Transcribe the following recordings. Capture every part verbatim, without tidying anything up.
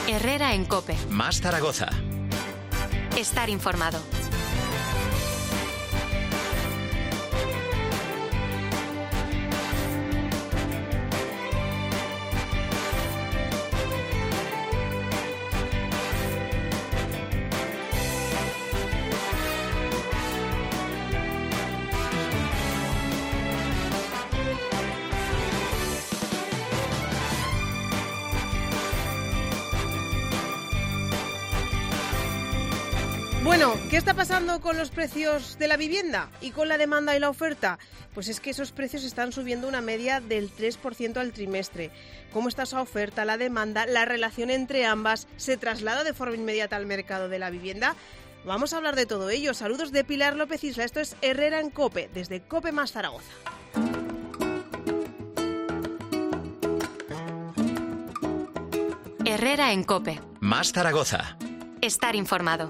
Herrera en COPE. Más Zaragoza. Estar informado. Bueno, ¿qué está pasando con los precios de la vivienda y con la demanda y la oferta? Pues es que esos precios están subiendo una media del tres por ciento al trimestre. ¿Cómo está esa oferta, la demanda, la relación entre ambas? ¿Se traslada de forma inmediata al mercado de la vivienda? Vamos a hablar de todo ello. Saludos de Pilar López Isla. Esto es Herrera en COPE, desde COPE Más Zaragoza. Herrera en COPE. Más Zaragoza. Estar informado.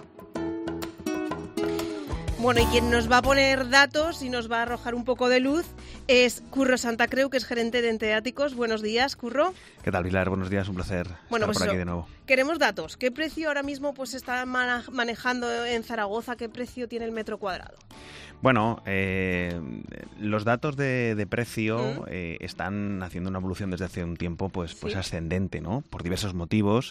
Bueno, y quien nos va a poner datos y nos va a arrojar un poco de luz es Curro Santacreu, que es gerente de Enteáticos. Buenos días, Curro. ¿Qué tal, Pilar? Buenos días, un placer bueno, estar pues por aquí eso, de nuevo. Queremos datos. ¿Qué precio ahora mismo pues está manejando en Zaragoza? ¿Qué precio tiene el metro cuadrado? Bueno, eh, los datos de, de precio ¿Mm? eh, están haciendo una evolución desde hace un tiempo pues, pues ¿Sí? ascendente, ¿no? Por diversos motivos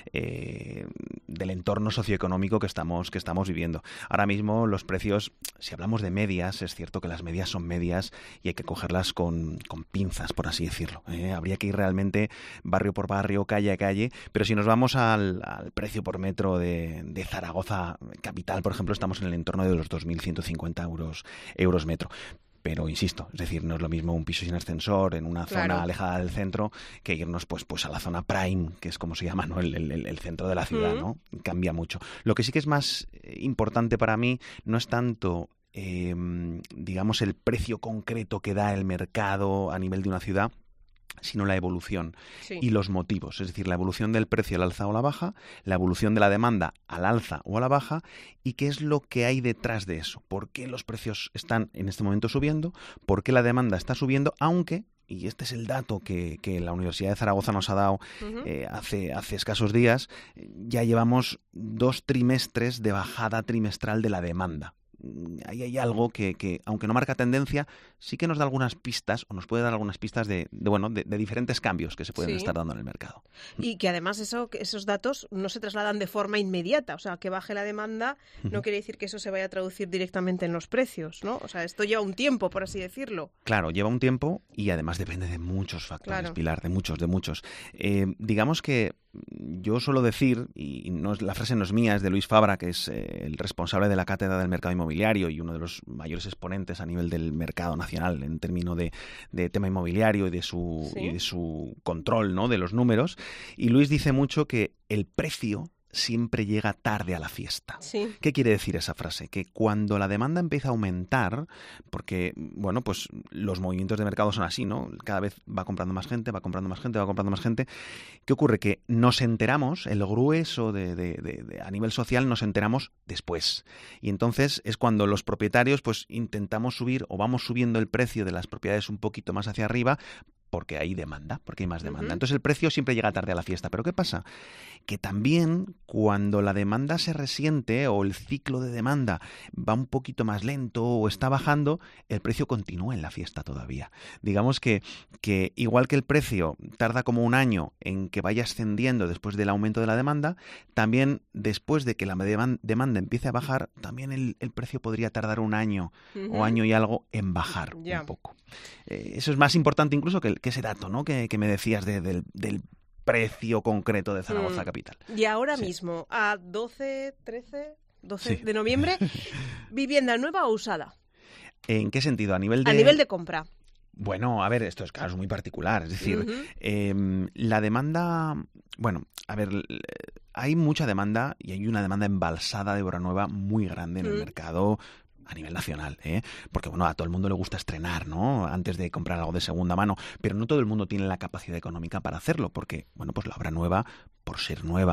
eh, del entorno socioeconómico que estamos, que estamos viviendo. Ahora mismo los precios, si hablamos de medias, es cierto que las medias son medias y hay que cogerlas con, con pinzas, por así decirlo. ¿eh? Habría que ir realmente barrio por barrio, calle a calle, pero si nos vamos al, al precio por metro de, de Zaragoza capital, por ejemplo, estamos en el entorno de los dos mil ciento cincuenta euros. Euros metro. Pero insisto, es decir, no es lo mismo un piso sin ascensor en una Claro. zona alejada del centro que irnos pues, pues a la zona prime, que es como se llama, ¿no? el, el, el centro de la ciudad, Mm. ¿no? Cambia mucho. Lo que sí que es más importante para mí no es tanto, eh, digamos, el precio concreto que da el mercado a nivel de una ciudad, sino la evolución Sí. y los motivos, es decir, la evolución del precio al alza o a la baja, la evolución de la demanda al alza o a la baja y qué es lo que hay detrás de eso, por qué los precios están en este momento subiendo, por qué la demanda está subiendo, aunque, y este es el dato que, que la Universidad de Zaragoza nos ha dado Ujú. eh, hace, hace escasos días, ya llevamos dos trimestres de bajada trimestral de la demanda. Ahí hay algo que, que, aunque no marca tendencia, sí que nos da algunas pistas, o nos puede dar algunas pistas de, de bueno, de, de diferentes cambios que se pueden Sí. estar dando en el mercado. Y que además eso, que esos datos no se trasladan de forma inmediata. O sea, que baje la demanda no quiere decir que eso se vaya a traducir directamente en los precios, ¿no? O sea, esto lleva un tiempo, por así decirlo. Claro, lleva un tiempo y además depende de muchos factores, Claro. Pilar, de muchos, de muchos. Eh, digamos que yo suelo decir, y no es, la frase no es mía, es de Luis Fabra, que es eh, el responsable de la Cátedra del Mercado Inmobiliario y uno de los mayores exponentes a nivel del mercado nacional en términos de, de tema inmobiliario y de su, Sí. y de su control, ¿no?, de los números. Y Luis dice mucho que el precio siempre llega tarde a la fiesta. Sí. ¿Qué quiere decir esa frase? Que cuando la demanda empieza a aumentar, porque, bueno, pues los movimientos de mercado son así, ¿no? Cada vez va comprando más gente, va comprando más gente, va comprando más gente. ¿Qué ocurre? Que nos enteramos, el grueso de, de, de, de a nivel social nos enteramos después. Y entonces es cuando los propietarios pues intentamos subir o vamos subiendo el precio de las propiedades un poquito más hacia arriba porque hay demanda, porque hay más demanda. Ujú. Entonces el precio siempre llega tarde a la fiesta. ¿Pero qué pasa? Que también cuando la demanda se resiente o el ciclo de demanda va un poquito más lento o está bajando, el precio continúa en la fiesta todavía. Digamos que, que igual que el precio tarda como un año en que vaya ascendiendo después del aumento de la demanda, también después de que la deman- demanda empiece a bajar, también el, el precio podría tardar un año Ujú. o año y algo en bajar Ya. un poco. Eh, eso es más importante incluso que, el- que ese dato, ¿no?, que, que me decías de- del, del precio concreto de Zaragoza Mm. capital. Y ahora Sí. mismo, a doce, trece, doce Sí. de noviembre, ¿vivienda nueva o usada? ¿En qué sentido? A nivel de... A nivel de compra. Bueno, a ver, esto es claro, es muy particular. Es decir, Ujú. eh, la demanda... Bueno, a ver, l- hay mucha demanda y hay una demanda embalsada de obra nueva muy grande en el Mm. mercado a nivel nacional, ¿eh? Porque, bueno, a todo el mundo le gusta estrenar, ¿no?, antes de comprar algo de segunda mano, pero no todo el mundo tiene la capacidad económica para hacerlo, porque, bueno, pues la obra nueva, por ser nueva,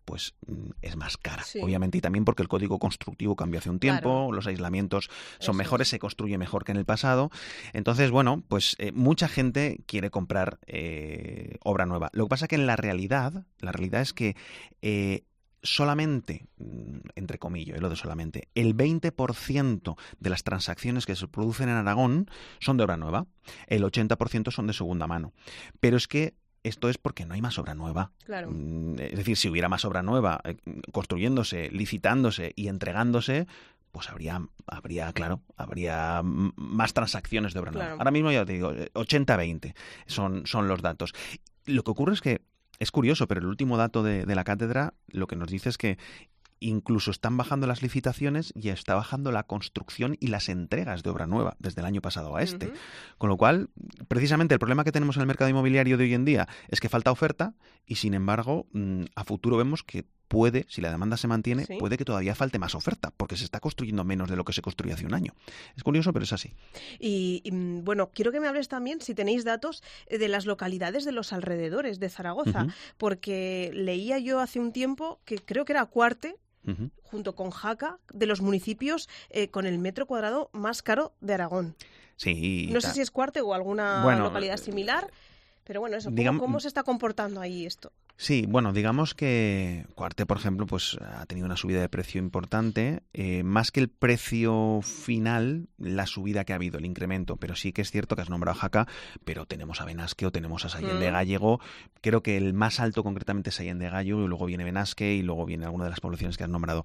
pues es más cara, sí. obviamente, y también porque el código constructivo cambió hace un tiempo, claro. los aislamientos son Eso mejores, es. se construye mejor que en el pasado. Entonces, bueno, pues eh, mucha gente quiere comprar eh, obra nueva. Lo que pasa que en la realidad, la realidad es que eh, solamente, entre comillas, eh, lo de solamente, el veinte por ciento de las transacciones que se producen en Aragón son de obra nueva, el ochenta por ciento son de segunda mano. Pero es que esto es porque no hay más obra nueva. Claro. Es decir, si hubiera más obra nueva eh, construyéndose, licitándose y entregándose, pues habría, habría, claro, habría más transacciones de obra nueva. Claro. Ahora mismo ya te digo, ochenta veinte son, son los datos. Lo que ocurre es que es curioso, pero el último dato de, de la cátedra lo que nos dice es que incluso están bajando las licitaciones y está bajando la construcción y las entregas de obra nueva desde el año pasado a este. Uh-huh. Con lo cual, precisamente el problema que tenemos en el mercado inmobiliario de hoy en día es que falta oferta y, sin embargo, a futuro vemos que puede, si la demanda se mantiene, ¿sí? puede que todavía falte más oferta, porque se está construyendo menos de lo que se construía hace un año. Es curioso, pero es así. Y, y bueno, quiero que me hables también, si tenéis datos, de las localidades de los alrededores de Zaragoza, uh-huh. porque leía yo hace un tiempo que creo que era Cuarte, uh-huh. junto con Jaca, de los municipios eh, con el metro cuadrado más caro de Aragón. Sí. No sé si es Cuarte o alguna bueno, localidad similar, pero bueno, eso, ¿cómo, digamos, ¿cómo se está comportando ahí esto? Sí, bueno, digamos que Cuarte, por ejemplo, pues ha tenido una subida de precio importante, eh, más que el precio final, la subida que ha habido, el incremento, pero sí que es cierto que has nombrado a Jaca, pero tenemos a Benasque o tenemos a Sallén mm. de Gállego, creo que el más alto concretamente es Sallén de Gállego, y luego viene Benasque y luego viene alguna de las poblaciones que has nombrado.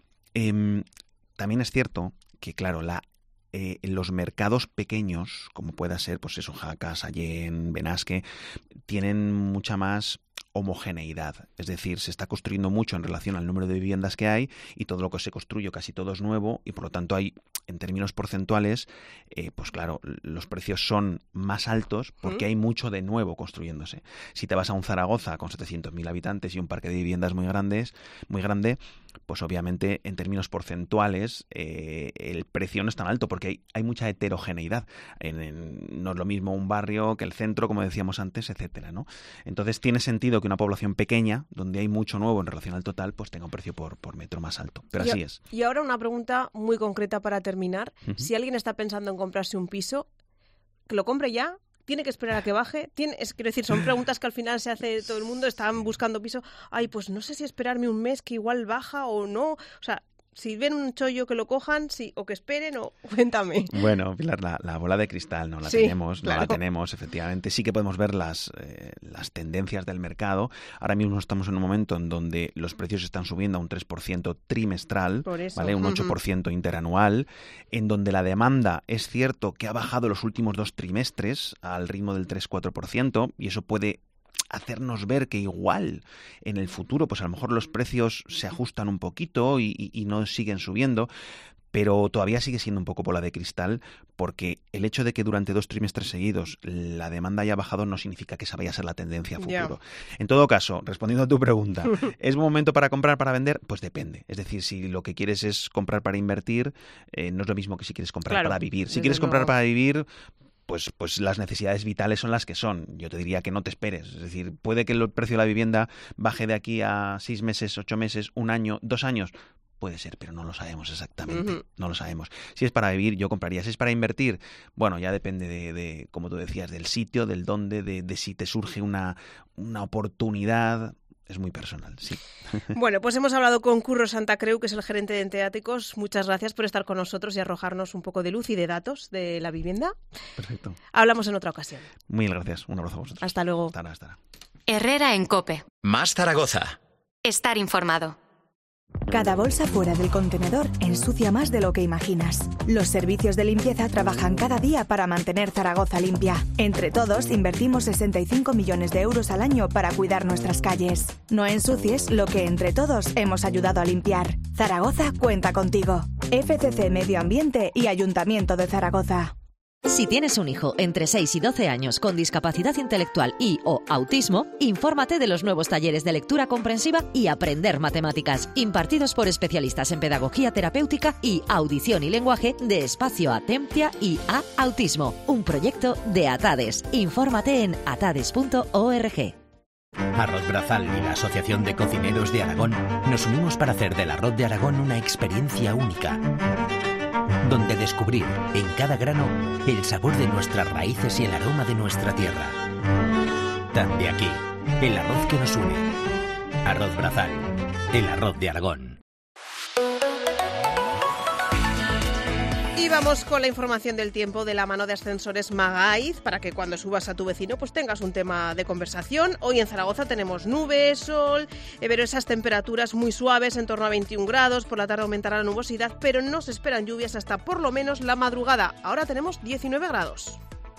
Eh, también es cierto que, claro, la Eh, en los mercados pequeños, como pueda ser, pues eso, Jaca, Sallén, Benasque, tienen mucha más homogeneidad. Es decir, se está construyendo mucho en relación al número de viviendas que hay y todo lo que se construye casi todo es nuevo y por lo tanto hay, en términos porcentuales, eh, pues claro, los precios son más altos porque ¿Mm? hay mucho de nuevo construyéndose. Si te vas a un Zaragoza con setecientos mil habitantes y un parque de viviendas muy grandes, muy grande, pues obviamente en términos porcentuales eh, el precio no es tan alto porque hay, hay mucha heterogeneidad. En, en, no es lo mismo un barrio que el centro, como decíamos antes, etcétera, ¿no? Entonces tiene sentido que una población pequeña, donde hay mucho nuevo en relación al total, pues tenga un precio por, por metro más alto. Pero y así a, es. Y ahora una pregunta muy concreta para terminar. Uh-huh. Si alguien está pensando en comprarse un piso, que lo compre ya. ¿Tiene que esperar a que baje? ¿Tiene, es, quiero decir, son preguntas que al final se hace todo el mundo, están buscando piso. Ay, pues no sé si esperarme un mes que igual baja o no. O sea, si ven un chollo que lo cojan, sí, o que esperen, o cuéntame. Bueno, Pilar, la, la bola de cristal no la sí, tenemos, claro. no la tenemos, efectivamente. Sí que podemos ver las, eh, las tendencias del mercado. Ahora mismo estamos en un momento en donde los precios están subiendo a un tres por ciento trimestral, Por eso. ¿vale? Un ocho por ciento interanual, en donde la demanda es cierto que ha bajado los últimos dos trimestres al ritmo del tres a cuatro por ciento y eso puede hacernos ver que igual en el futuro pues a lo mejor los precios se ajustan un poquito y, y, y no siguen subiendo, pero todavía sigue siendo un poco bola de cristal porque el hecho de que durante dos trimestres seguidos la demanda haya bajado no significa que esa vaya a ser la tendencia a futuro. Yeah. En todo caso, respondiendo a tu pregunta, ¿es momento para comprar, para vender? Pues depende. Es decir, si lo que quieres es comprar para invertir, eh, no es lo mismo que si quieres comprar claro, para vivir. Si quieres comprar luego. para vivir... Pues, pues las necesidades vitales son las que son. Yo te diría que no te esperes. Es decir, puede que el precio de la vivienda baje de aquí a seis meses, ocho meses, un año, dos años. Puede ser, pero no lo sabemos exactamente. Uh-huh. No lo sabemos. Si es para vivir, yo compraría. Si es para invertir, bueno, ya depende de, de como tú decías, del sitio, del dónde, de, de si te surge una, una oportunidad. Es muy personal, sí. Bueno, pues hemos hablado con Curro Santacreu, que es el gerente de Enteáticos. Muchas gracias por estar con nosotros y arrojarnos un poco de luz y de datos de la vivienda. Perfecto. Hablamos en otra ocasión. Muy gracias. Un abrazo a vosotros. Hasta luego. Hasta ahora, hasta ahora. Herrera en COPE. Más Zaragoza. Estar informado. Cada bolsa fuera del contenedor ensucia más de lo que imaginas. Los servicios de limpieza trabajan cada día para mantener Zaragoza limpia. Entre todos, invertimos sesenta y cinco millones de euros al año para cuidar nuestras calles. No ensucies lo que entre todos hemos ayudado a limpiar. Zaragoza cuenta contigo. F C C Medio Ambiente y Ayuntamiento de Zaragoza. Si tienes un hijo entre seis y doce años con discapacidad intelectual y o autismo, infórmate de los nuevos talleres de lectura comprensiva y aprender matemáticas, impartidos por especialistas en pedagogía terapéutica y audición y lenguaje de Espacio Atemptia y A Autismo, un proyecto de ATADES. Infórmate en atades punto org. Arroz Brazal y la Asociación de Cocineros de Aragón nos unimos para hacer del arroz de Aragón una experiencia única, donde descubrir en cada grano el sabor de nuestras raíces y el aroma de nuestra tierra. Tan de aquí, el arroz que nos une. Arroz Brazal, el arroz de Aragón. Y vamos con la información del tiempo de la mano de Ascensores Magaiz, para que cuando subas a tu vecino pues tengas un tema de conversación. Hoy en Zaragoza tenemos nubes, sol, eh, pero esas temperaturas muy suaves, en torno a veintiún grados. Por la tarde aumentará la nubosidad, pero no se esperan lluvias hasta por lo menos la madrugada. Ahora tenemos diecinueve grados.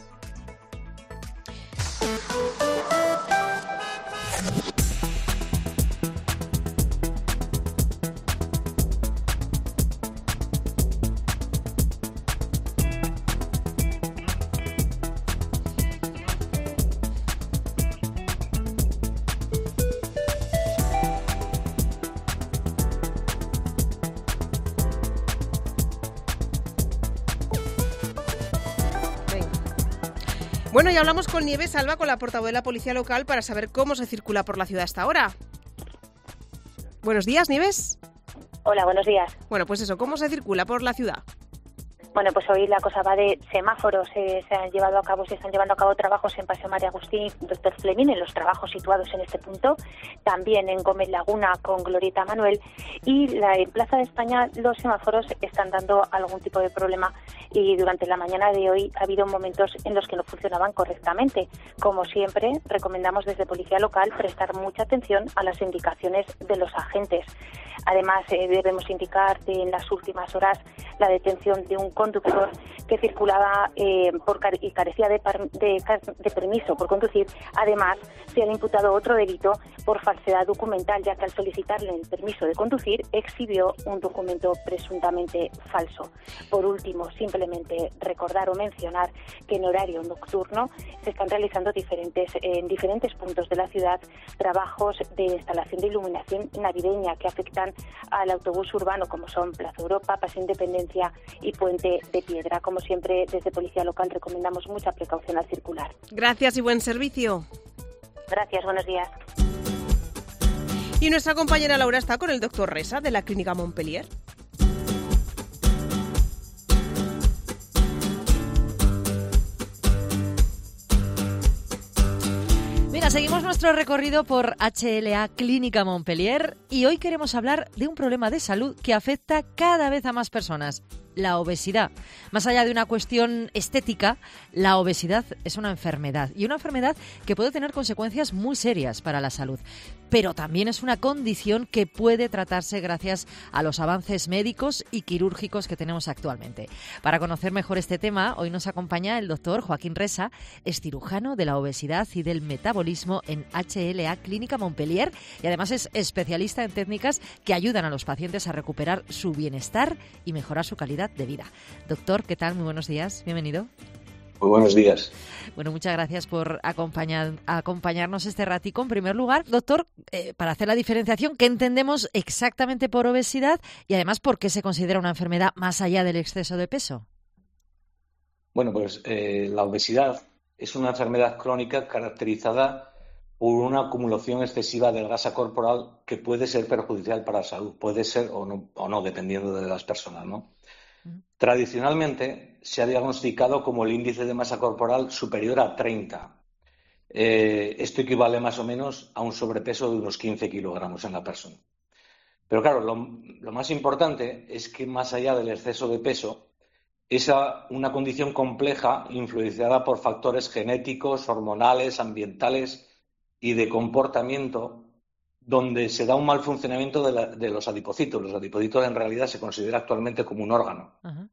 Bueno, y hablamos con Nieves Alba, con la portavoz de la Policía Local, para saber cómo se circula por la ciudad hasta ahora. Buenos días, Nieves. Hola, buenos días. Bueno, pues eso, ¿cómo se circula por la ciudad? Bueno, pues hoy la cosa va de semáforos. Eh, se han llevado a cabo, se están llevando a cabo trabajos en Paseo María Agustín, Doctor Fleming, en los trabajos situados en este punto. También en Gómez Laguna con Glorieta Manuel. Y la, en Plaza de España los semáforos están dando algún tipo de problema. Y durante la mañana de hoy ha habido momentos en los que no funcionaban correctamente. Como siempre, recomendamos desde Policía Local prestar mucha atención a las indicaciones de los agentes. Además, eh, debemos indicar que en las últimas horas la detención de un conductor que circulaba eh, por car- y carecía de, par- de, de permiso por conducir. Además, se le ha imputado otro delito por falsedad documental, ya que al solicitarle el permiso de conducir exhibió un documento presuntamente falso. Por último, simplemente recordar o mencionar que en horario nocturno se están realizando diferentes en diferentes puntos de la ciudad trabajos de instalación de iluminación navideña que afectan al autobús urbano, como son Plaza Europa, Paseo Independencia y Puente de Piedra. Como siempre, desde Policía Local recomendamos mucha precaución al circular. Gracias y buen servicio. Gracias, buenos días. Y nuestra compañera Laura está con el doctor Resa, de la Clínica Montpellier. Mira, seguimos nuestro recorrido por H L A Clínica Montpellier y hoy queremos hablar de un problema de salud que afecta cada vez a más personas: la obesidad. Más allá de una cuestión estética, la obesidad es una enfermedad, y una enfermedad que puede tener consecuencias muy serias para la salud. Pero también es una condición que puede tratarse gracias a los avances médicos y quirúrgicos que tenemos actualmente. Para conocer mejor este tema, hoy nos acompaña el doctor Joaquín Resa, es cirujano de la obesidad y del metabolismo en H L A Clínica Montpellier, y además es especialista en técnicas que ayudan a los pacientes a recuperar su bienestar y mejorar su calidad de vida. Doctor, ¿qué tal? Muy buenos días, bienvenido. Muy buenos días. Bueno, muchas gracias por acompañar, acompañarnos este ratico. En primer lugar, doctor, eh, para hacer la diferenciación, ¿qué entendemos exactamente por obesidad y además por qué se considera una enfermedad más allá del exceso de peso? Bueno, pues eh, la obesidad es una enfermedad crónica caracterizada por una acumulación excesiva de grasa corporal que puede ser perjudicial para la salud, puede ser o no, o no dependiendo de las personas, ¿no? Tradicionalmente se ha diagnosticado como el índice de masa corporal superior a treinta. Eh, esto equivale más o menos a un sobrepeso de unos quince kilogramos en la persona. Pero claro, lo, lo más importante es que más allá del exceso de peso, es una condición compleja influenciada por factores genéticos, hormonales, ambientales y de comportamiento, donde se da un mal funcionamiento de, la, de los adipocitos. Los adipocitos en realidad se considera actualmente como un órgano. Uh-huh.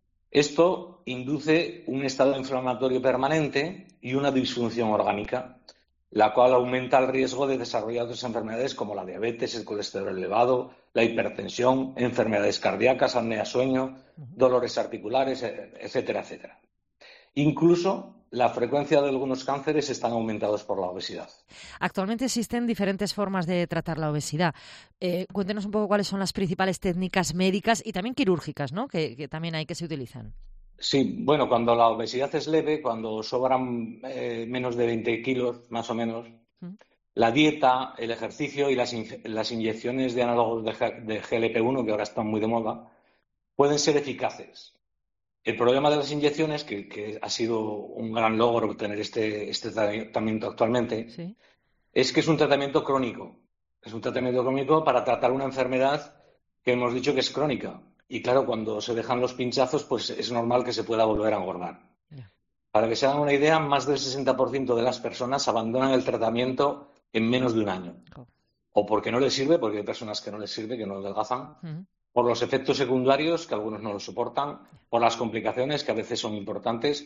Esto induce un estado inflamatorio permanente y una disfunción orgánica, la cual aumenta el riesgo de desarrollar otras enfermedades como la diabetes, el colesterol elevado, la hipertensión, enfermedades cardíacas, apnea sueño, uh-huh. dolores articulares, etcétera, etcétera. Incluso la frecuencia de algunos cánceres están aumentados por la obesidad. Actualmente existen diferentes formas de tratar la obesidad. Eh, cuéntenos un poco cuáles son las principales técnicas médicas y también quirúrgicas, ¿no? Que, que también hay que se utilizan. Sí, bueno, cuando la obesidad es leve, cuando sobran eh, menos de veinte kilos, más o menos, ¿Mm? La dieta, el ejercicio y las, las inyecciones de análogos de, de G L P uno, que ahora están muy de moda, pueden ser eficaces. El problema de las inyecciones, que, que ha sido un gran logro obtener este, este tratamiento actualmente, ¿sí?, es que es un tratamiento crónico. Es un tratamiento crónico para tratar una enfermedad que hemos dicho que es crónica. Y claro, cuando se dejan los pinchazos, pues es normal que se pueda volver a engordar. Yeah. Para que se hagan una idea, más del sesenta por ciento de las personas abandonan el tratamiento en menos de un año. Oh. O porque no les sirve, porque hay personas que no les sirve, que no adelgazan, uh-huh. por los efectos secundarios, que algunos no los soportan, por las complicaciones, que a veces son importantes,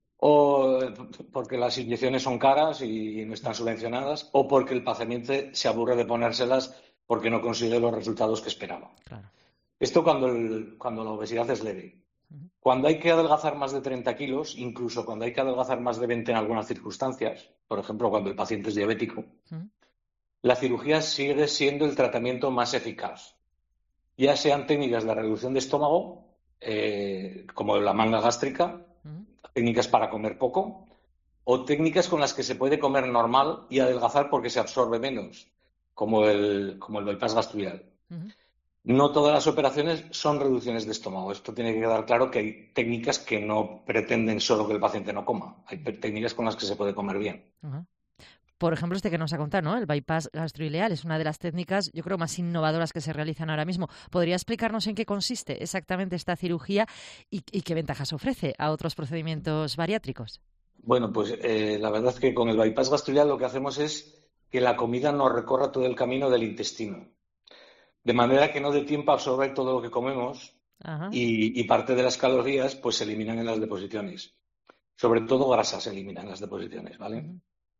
o porque las inyecciones son caras y no están subvencionadas, o porque el paciente se aburre de ponérselas porque no consigue los resultados que esperaba. Claro. Esto cuando, el, cuando la obesidad es leve. Uh-huh. Cuando hay que adelgazar más de treinta kilos, incluso cuando hay que adelgazar más de veinte en algunas circunstancias, por ejemplo, cuando el paciente es diabético, uh-huh. la cirugía sigue siendo el tratamiento más eficaz. Ya sean técnicas de reducción de estómago, eh, como la manga gástrica, uh-huh. técnicas para comer poco, o técnicas con las que se puede comer normal y adelgazar porque se absorbe menos, como el, como el bypass gastrial. Uh-huh. No todas las operaciones son reducciones de estómago. Esto tiene que quedar claro, que hay técnicas que no pretenden solo que el paciente no coma. Hay técnicas con las que se puede comer bien. Uh-huh. Por ejemplo, este que nos ha contado, ¿no? El bypass gastroileal es una de las técnicas, yo creo, más innovadoras que se realizan ahora mismo. ¿Podría explicarnos en qué consiste exactamente esta cirugía y, y qué ventajas ofrece a otros procedimientos bariátricos? Bueno, pues eh, la verdad es que con el bypass gastroileal lo que hacemos es que la comida no recorra todo el camino del intestino, de manera que no dé tiempo a absorber todo lo que comemos. Ajá. y, y parte de las calorías pues se eliminan en las deposiciones. Sobre todo grasas se eliminan en las deposiciones, ¿vale? Uh-huh.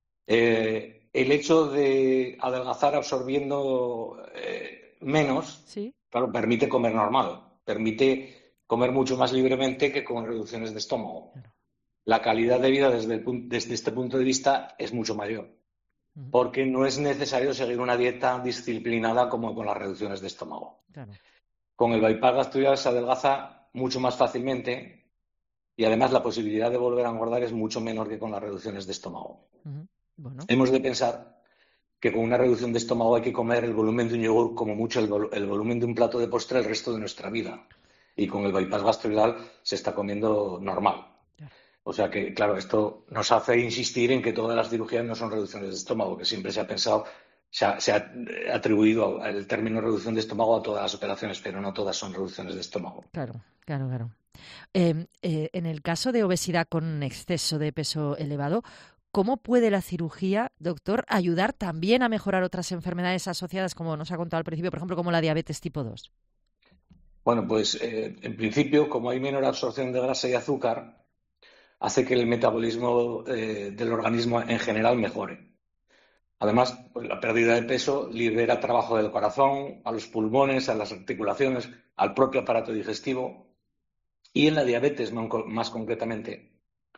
Eh, el hecho de adelgazar absorbiendo eh, menos, ¿sí?, claro, permite comer normal, permite comer mucho más libremente que con reducciones de estómago. Claro. La calidad de vida desde, el, desde este punto de vista es mucho mayor, uh-huh. porque no es necesario seguir una dieta disciplinada como con las reducciones de estómago. Claro. Con el bypass gastroileal se adelgaza mucho más fácilmente y además la posibilidad de volver a engordar es mucho menor que con las reducciones de estómago. Uh-huh. Bueno. Hemos de pensar que con una reducción de estómago hay que comer el volumen de un yogur, como mucho el, vol- el volumen de un plato de postre, el resto de nuestra vida. Y con el bypass gastroileal se está comiendo normal. Claro. O sea que, claro, esto nos hace insistir en que todas las cirugías no son reducciones de estómago, que siempre se ha pensado, se ha, se ha atribuido el término reducción de estómago a todas las operaciones, pero no todas son reducciones de estómago. Claro, claro, claro. Eh, eh, en el caso de obesidad con exceso de peso elevado, ¿cómo puede la cirugía, doctor, ayudar también a mejorar otras enfermedades asociadas, como nos ha contado al principio, por ejemplo, como la diabetes tipo dos? Bueno, pues eh, en principio, como hay menor absorción de grasa y azúcar, hace que el metabolismo eh, del organismo en general mejore. Además, pues, la pérdida de peso libera trabajo del corazón, a los pulmones, a las articulaciones, al propio aparato digestivo y en la diabetes más concretamente.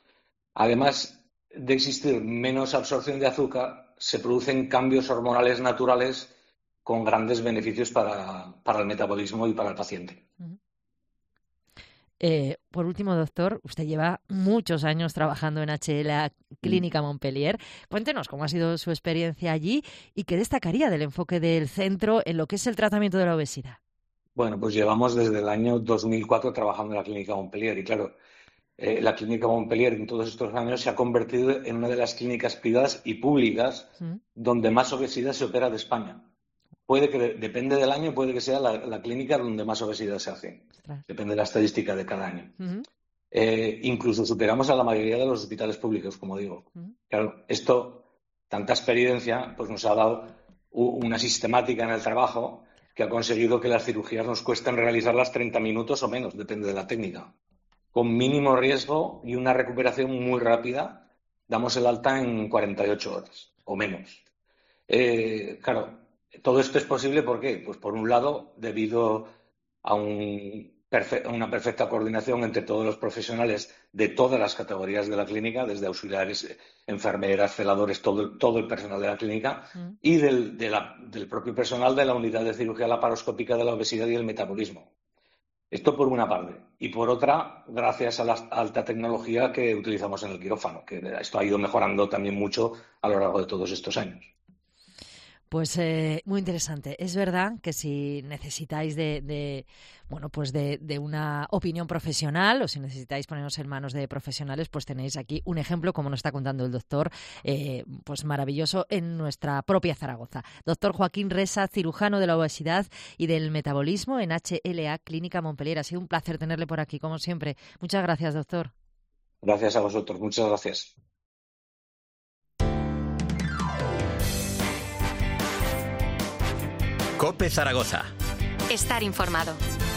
Además de existir menos absorción de azúcar, se producen cambios hormonales naturales con grandes beneficios para, para el metabolismo y para el paciente. Uh-huh. Eh, por último, doctor, usted lleva muchos años trabajando en H L A Clínica Montpellier. Cuéntenos cómo ha sido su experiencia allí y qué destacaría del enfoque del centro en lo que es el tratamiento de la obesidad. Bueno, pues llevamos desde el año dos mil cuatro trabajando en la Clínica Montpellier y claro, Eh, la Clínica Montpellier en todos estos años se ha convertido en una de las clínicas privadas y públicas ¿Mm? donde más obesidad se opera de España. Puede que, depende del año, puede que sea la, la clínica donde más obesidad se hace. Ostras. Depende de la estadística de cada año. Uh-huh. Eh, incluso superamos a la mayoría de los hospitales públicos, como digo. Uh-huh. Claro, esto, tanta experiencia, pues nos ha dado una sistemática en el trabajo que ha conseguido que las cirugías nos cuesten realizarlas treinta minutos o menos, depende de la técnica. Con mínimo riesgo y una recuperación muy rápida, damos el alta en cuarenta y ocho horas o menos. Eh, claro, todo esto es posible, ¿por qué? Pues por un lado, debido a, un perfe- a una perfecta coordinación entre todos los profesionales de todas las categorías de la clínica, desde auxiliares, enfermeras, celadores, todo, todo el personal de la clínica, mm. y del, de la, del propio personal de la unidad de cirugía laparoscópica de la obesidad y el metabolismo. Esto por una parte. Y por otra, gracias a la alta tecnología que utilizamos en el quirófano, que esto ha ido mejorando también mucho a lo largo de todos estos años. Pues eh, muy interesante. Es verdad que si necesitáis de, de bueno, pues de, de una opinión profesional o si necesitáis ponernos en manos de profesionales, pues tenéis aquí un ejemplo, como nos está contando el doctor, eh, pues maravilloso en nuestra propia Zaragoza. Doctor Joaquín Resa, cirujano de la obesidad y del metabolismo en H L A Clínica Montpellier. Ha sido un placer tenerle por aquí, como siempre. Muchas gracias, doctor. Gracias a vosotros. Muchas gracias. COPE Zaragoza. Estar informado.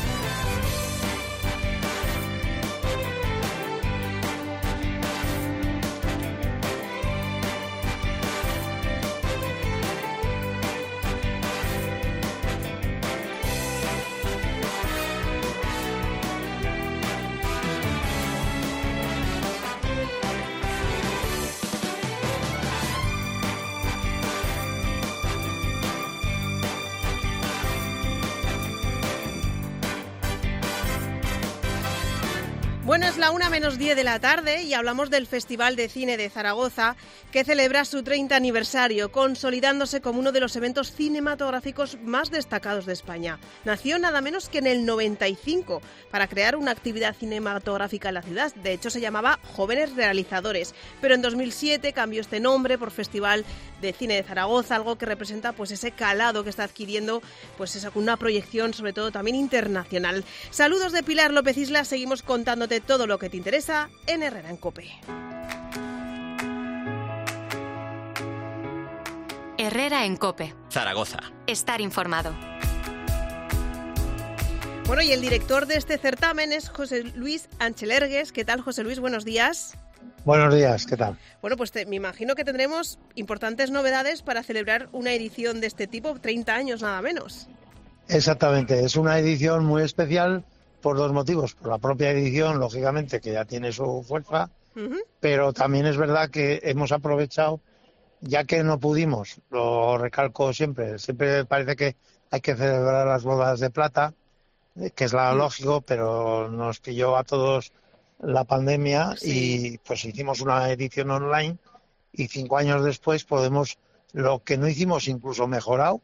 Bueno, es la una menos diez de la tarde y hablamos del Festival de Cine de Zaragoza, que celebra su treinta aniversario, consolidándose como uno de los eventos cinematográficos más destacados de España. Nació nada menos que en el noventa y cinco para crear una actividad cinematográfica en la ciudad. De hecho, se llamaba Jóvenes Realizadores, pero en dos mil siete cambió este nombre por Festival de Cine de Zaragoza, algo que representa pues ese calado que está adquiriendo, pues esa, una proyección sobre todo también internacional. Saludos de Pilar López Isla, seguimos contándote todo lo que te interesa en Herrera en COPE. Herrera en COPE. Zaragoza. Estar informado. Bueno, y el director de este certamen es José Luis Anchelergues. ¿Qué tal, José Luis? Buenos días. Buenos días, ¿qué tal? Bueno, pues te, me imagino que tendremos importantes novedades para celebrar una edición de este tipo, treinta años nada menos. Exactamente, es una edición muy especial por dos motivos. Por la propia edición, lógicamente, que ya tiene su fuerza, uh-huh. Pero también es verdad que hemos aprovechado, ya que no pudimos, lo recalco siempre, siempre parece que hay que celebrar las bodas de plata, que es la lógico, pero nos pilló a todos la pandemia, sí. Y pues hicimos una edición online y cinco años después podemos, lo que no hicimos incluso mejorado,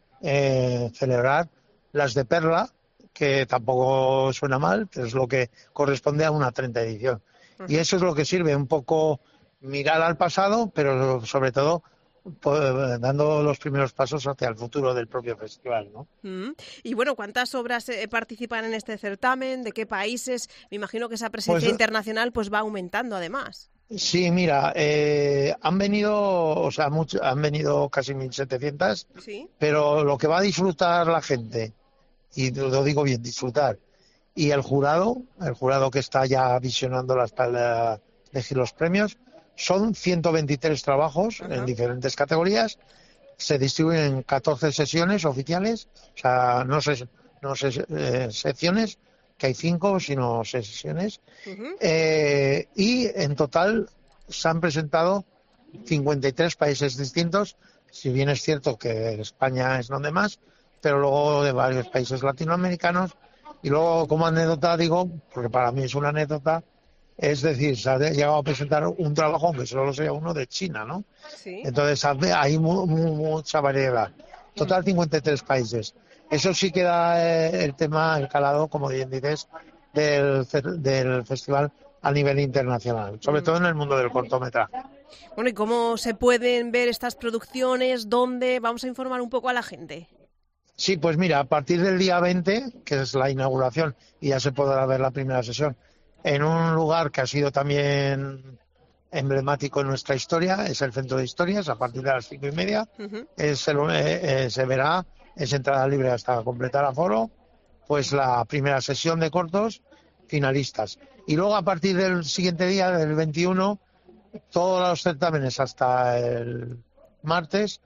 eh, celebrar las de Perla, que tampoco suena mal, que es lo que corresponde a una treinta edición. Uh-huh. Y eso es lo que sirve, un poco mirar al pasado, pero sobre todo pues, dando los primeros pasos hacia el futuro del propio festival, ¿no? Uh-huh. Y bueno, ¿cuántas obras eh, participan en este certamen? ¿De qué países? Me imagino que esa presencia pues, internacional pues va aumentando además. Sí, mira, eh, han venido, o sea, mucho, han venido casi mil setecientas, ¿sí? Pero lo que va a disfrutar la gente, y lo digo bien, disfrutar, y el jurado, el jurado que está ya visionando las para elegir los premios, son ciento veintitrés trabajos, uh-huh. En diferentes categorías, se distribuyen en catorce sesiones oficiales, o sea, no, se, no se, eh, secciones, que hay cinco, sino seis sesiones, uh-huh. eh, y en total se han presentado cincuenta y tres países distintos, si bien es cierto que España es donde más, pero luego de varios países latinoamericanos. Y luego, como anécdota, digo, porque para mí es una anécdota, es decir, se ha llegado a presentar un trabajo, aunque solo sea uno, de China, ¿no? Sí. Entonces hay mu- mu- mucha variedad. Total, cincuenta y tres países. Eso sí que da eh, el tema, el calado, como bien dices, del, del festival a nivel internacional, sobre mm. todo en el mundo del cortometraje. Bueno, ¿y cómo se pueden ver estas producciones? ¿Dónde? Vamos a informar un poco a la gente. Sí, pues mira, a partir del día veinte, que es la inauguración, y ya se podrá ver la primera sesión, en un lugar que ha sido también emblemático en nuestra historia, es el Centro de Historias, a partir de las cinco y media, uh-huh. es el, eh, eh, se verá, es entrada libre hasta completar aforo, pues la primera sesión de cortos finalistas. Y luego a partir del siguiente día, del veintiuno, todos los certámenes hasta el martes,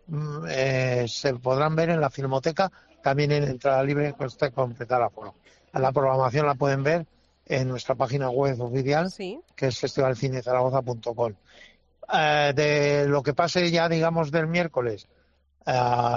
Eh, se podrán ver en la Filmoteca, también en entrada libre hasta completar aforo. La programación la pueden ver en nuestra página web oficial, ¿sí? Que es festival cine zaragoza punto com. Eh, de lo que pase ya, digamos, del miércoles eh,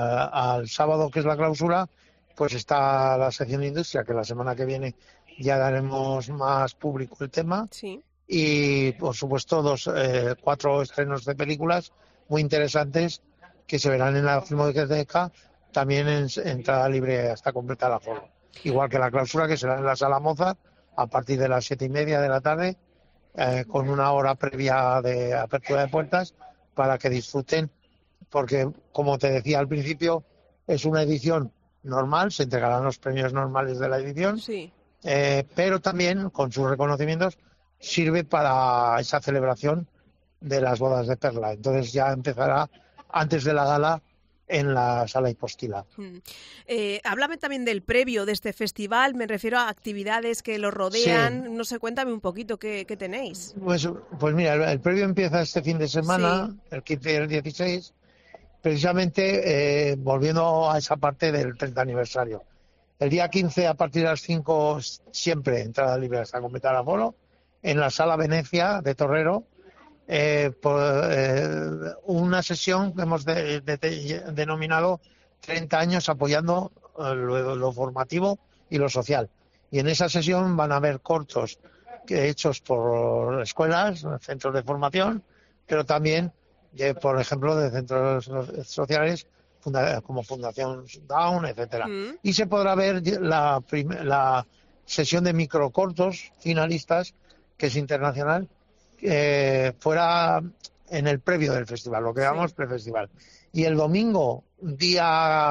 al sábado, que es la clausura, pues está la sección de industria, que la semana que viene ya daremos más público el tema, sí. Y por supuesto dos, eh, cuatro estrenos de películas muy interesantes, que se verán en la Filmoteca también en entrada libre hasta completar la aforo. Igual que la clausura, que será en la Sala Mozart a partir de las siete y media de la tarde, eh, con una hora previa de apertura de puertas para que disfruten, porque como te decía al principio, es una edición normal, se entregarán los premios normales de la edición, sí. eh, pero también con sus reconocimientos sirve para esa celebración de las bodas de Perla. Entonces ya empezará antes de la gala en la sala hipostila. Mm. Eh, háblame también del previo de este festival, me refiero a actividades que lo rodean, sí. No sé, cuéntame un poquito qué, qué tenéis. Pues, pues mira, el, el previo empieza este fin de semana, sí. El quince y el dieciséis, precisamente eh, volviendo a esa parte del treinta aniversario. El día quince a partir de las cinco siempre entrada libre hasta completar el aforo, en la sala Venecia de Torrero, Eh, por, eh, una sesión que hemos de, de, de, denominado treinta años apoyando eh, lo, lo formativo y lo social. Y en esa sesión van a haber cortos que, hechos por escuelas, centros de formación, pero también, eh, por ejemplo, de centros sociales funda, como Fundación Down, etcétera. Mm. Y se podrá ver la, prim, la sesión de microcortos finalistas, que es internacional, Eh, fuera en el previo del festival, lo que llamamos sí. prefestival. Y el domingo, día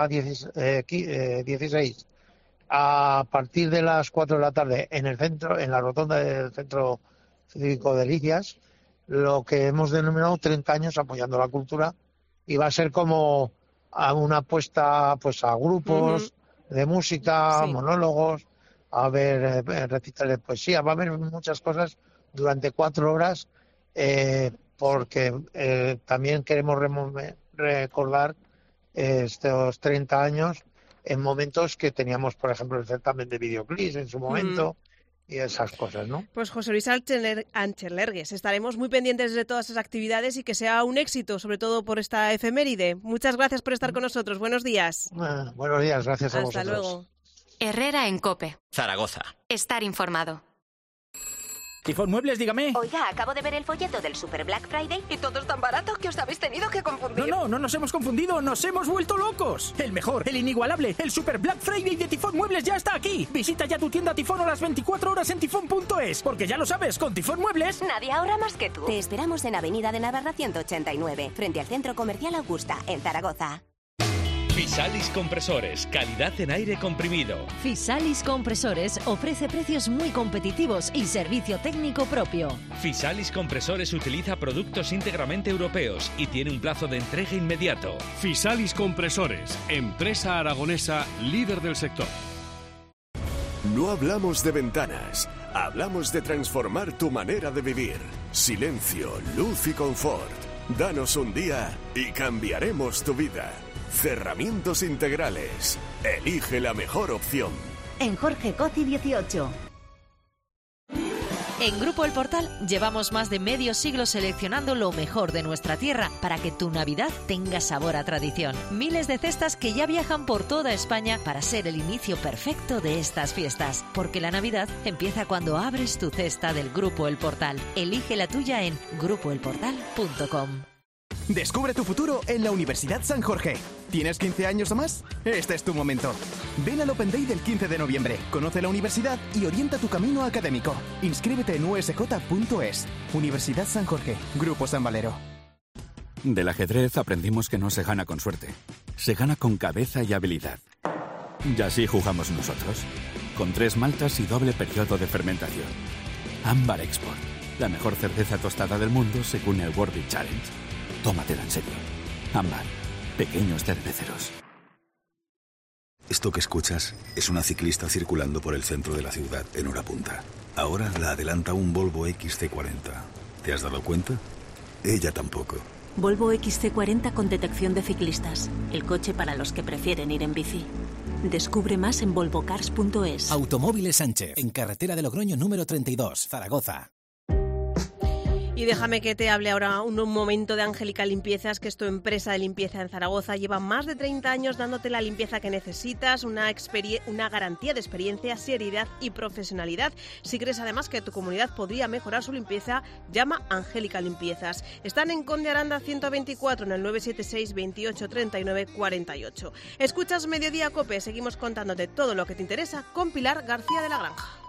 dieciséis, a partir de las cuatro de la tarde, en el centro, en la rotonda del Centro Cívico de Delicias, lo que hemos denominado treinta años apoyando la cultura, y va a ser como a una apuesta pues a grupos uh-huh. de música, sí. monólogos, a ver eh, recitales de poesía, va a haber muchas cosas durante cuatro horas, eh, porque eh, también queremos remo- recordar eh, estos treinta años en momentos que teníamos, por ejemplo, el certamen de videoclips en su momento mm. y esas cosas, ¿no? Pues José Luis Ancherlergues, estaremos muy pendientes de todas esas actividades y que sea un éxito, sobre todo por esta efeméride. Muchas gracias por estar con nosotros. Buenos días. Bueno, buenos días, gracias a Hasta vosotros. Hasta luego. Herrera en COPE. Zaragoza. Estar informado. Tifón Muebles, dígame. Oiga, acabo de ver el folleto del Super Black Friday y todo es tan barato que os habéis tenido que confundir. No, no, no nos hemos confundido, nos hemos vuelto locos. El mejor, el inigualable, el Super Black Friday de Tifón Muebles ya está aquí. Visita ya tu tienda Tifón a las veinticuatro horas en tifón punto es, porque ya lo sabes, con Tifón Muebles nadie ahorra más que tú. Te esperamos en Avenida de Navarra ciento ochenta y nueve, frente al Centro Comercial Augusta, en Zaragoza. Fisalis Compresores, calidad en aire comprimido. Fisalis Compresores ofrece precios muy competitivos y servicio técnico propio. Fisalis Compresores utiliza productos íntegramente europeos y tiene un plazo de entrega inmediato. Fisalis Compresores, empresa aragonesa líder del sector. No hablamos de ventanas, hablamos de transformar tu manera de vivir. Silencio, luz y confort. Danos un día y cambiaremos tu vida. Cerramientos integrales. Elige la mejor opción. En Jorge Coci dieciocho. En Grupo El Portal llevamos más de medio siglo seleccionando lo mejor de nuestra tierra para que tu Navidad tenga sabor a tradición. Miles de cestas que ya viajan por toda España para ser el inicio perfecto de estas fiestas. Porque la Navidad empieza cuando abres tu cesta del Grupo El Portal. Elige la tuya en grupo el portal punto com. Descubre tu futuro en la Universidad San Jorge. ¿Tienes quince años o más? Este es tu momento. Ven al Open Day del quince de noviembre, conoce la universidad y orienta tu camino académico. Inscríbete en u s j punto es. Universidad San Jorge, Grupo San Valero. Del ajedrez aprendimos que no se gana con suerte, se gana con cabeza y habilidad. Y así jugamos nosotros, con tres maltas y doble periodo de fermentación. Ámbar Export, la mejor cerveza tostada del mundo según el World Beer Challenge. Tómatela en serio. Ámbar, pequeños cerveceros. Esto que escuchas es una ciclista circulando por el centro de la ciudad en hora punta. Ahora la adelanta un Volvo X C cuarenta. ¿Te has dado cuenta? Ella tampoco. Volvo X C cuarenta con detección de ciclistas. El coche para los que prefieren ir en bici. Descubre más en volvo cars punto es. Automóviles Sánchez, en carretera de Logroño número treinta y dos, Zaragoza. Y déjame que te hable ahora un, un momento de Angélica Limpiezas, que es tu empresa de limpieza en Zaragoza. Lleva más de treinta años dándote la limpieza que necesitas, una, una garantía de experiencia, seriedad y profesionalidad. Si crees además que tu comunidad podría mejorar su limpieza, llama a Angélica Limpiezas. Están en Conde Aranda ciento veinticuatro en el nueve siete seis, veintiocho, treinta y nueve, cuarenta y ocho. Escuchas Mediodía Cope, seguimos contándote todo lo que te interesa con Pilar García de la Granja.